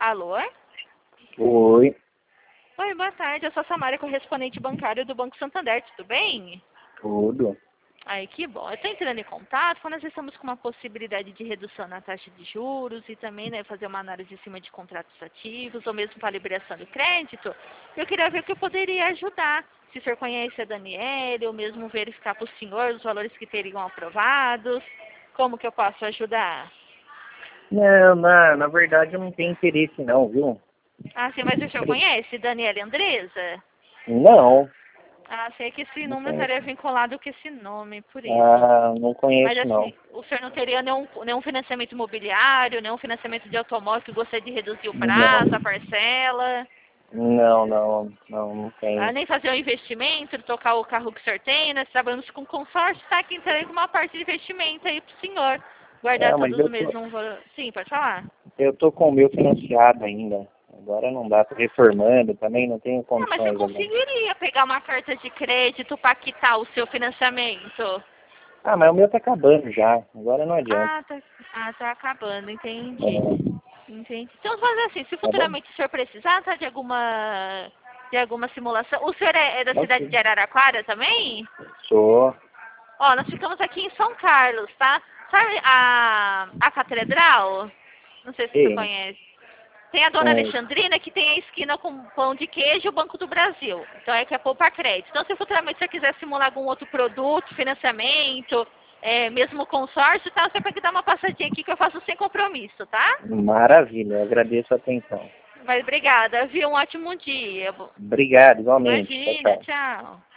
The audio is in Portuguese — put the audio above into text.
Alô? Oi, Oi, boa tarde. Eu sou a Samara, correspondente bancário do Banco Santander. Tudo bem? tudo. Ai, que bom. Eu estou entrando em contato quando nós estamos com uma possibilidade de redução na taxa de juros e também, né, fazer uma análise em cima de contratos ativos ou mesmo para liberação do crédito. Eu queria ver o que eu poderia ajudar. Se o senhor conhece a Daniele ou mesmo verificar para o senhor os valores que teriam aprovados. Como que eu posso ajudar? Não, na verdade eu não tenho interesse não, viu? Ah, sim, mas o senhor conhece Daniele Andresa? Não, Ah, sei que esse não número conheço. estaria vinculado com esse nome, por isso. Ah, não Mas conheço não. assim, o senhor não teria nenhum financiamento imobiliário, nenhum financiamento de automóvel que gostaria de reduzir o prazo, a Não, parcela, não tenho. nem fazer um investimento, trocar o carro que o senhor tem, nós trabalhamos com consórcio, tá? Que entrega uma parte de investimento aí pro senhor. Guardar É, mas todos os meses um valor. Sim, pode falar. eu tô com o meu financiado ainda. Agora não dá, tô reformando também, não tenho Ah, mas você condições agora. conseguiria pegar uma carta de crédito para quitar o seu financiamento? Ah, mas o meu tá acabando já, agora não adianta. Tá acabando, entendi. É, Entendi. Então, fazer assim, se tá bom? futuramente o senhor precisar, tá, de alguma simulação. O senhor é da cidade Ok. de Araraquara também? Sou. Ó, nós ficamos aqui em São Carlos, tá? Sabe a catedral? Não sei se você Sim, conhece. Tem a Dona conheço. Alexandrina, que tem a esquina com pão de queijo e o Banco do Brasil. Então é que é poupa crédito. Então, se futuramente você quiser simular algum outro produto, financiamento, mesmo consórcio, tá? Você pode dar uma passadinha aqui que eu faço sem compromisso, tá? Maravilha, eu agradeço a atenção. Mas obrigada, viu? Um ótimo dia. Obrigado, igualmente. Tchau, Imagina, tchau. tchau.